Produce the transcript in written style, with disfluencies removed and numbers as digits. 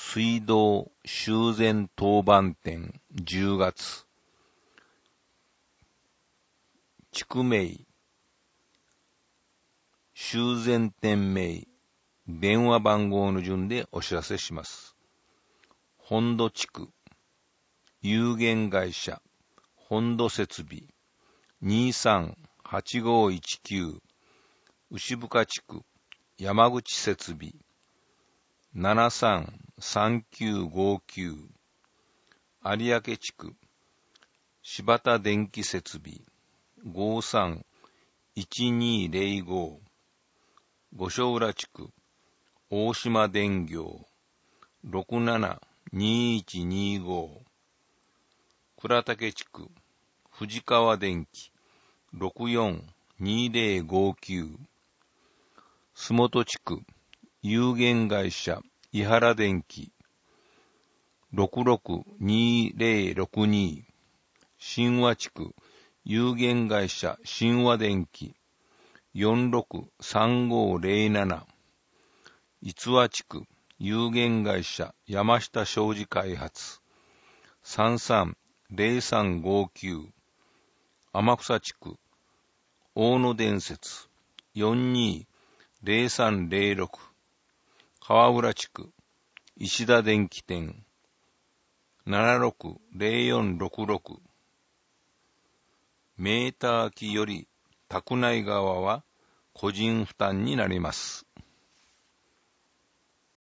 水道修繕当番店10月。地区名、修繕店名、電話番号の順でお知らせします。本土地区、有限会社、本土設備、238519、牛深地区、山口設備、733959、有明地区、柴田電気設備、531205、五所浦地区、大島電業、672125、倉岳地区、藤川電機、642059、洲本地区、有限会社、伊原電機、662062、新和地区、有限会社、新和電機、463507、逸話地区、有限会社、山下商事開発、330359、天草地区、大野伝説、420306、川浦地区、石田電機店、760466、メーター機より宅内側は個人負担になります。